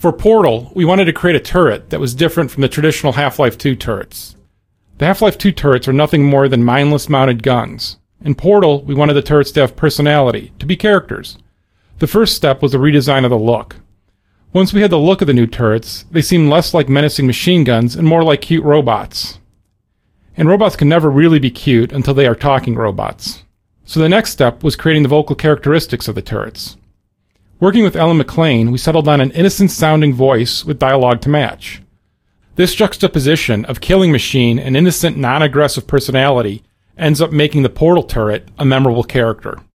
For Portal, we wanted to create a turret that was different from the traditional Half-Life 2 turrets. The Half-Life 2 turrets are nothing more than mindless mounted guns. In Portal, we wanted the turrets to have personality, to be characters. The first step was a redesign of the look. Once we had the look of the new turrets, they seemed less like menacing machine guns and more like cute robots. And robots can never really be cute until they are talking robots. So the next step was creating the vocal characteristics of the turrets. Working with Ellen McLean, we settled on an innocent-sounding voice with dialogue to match. This juxtaposition of killing machine and innocent, non-aggressive personality ends up making the Portal turret a memorable character.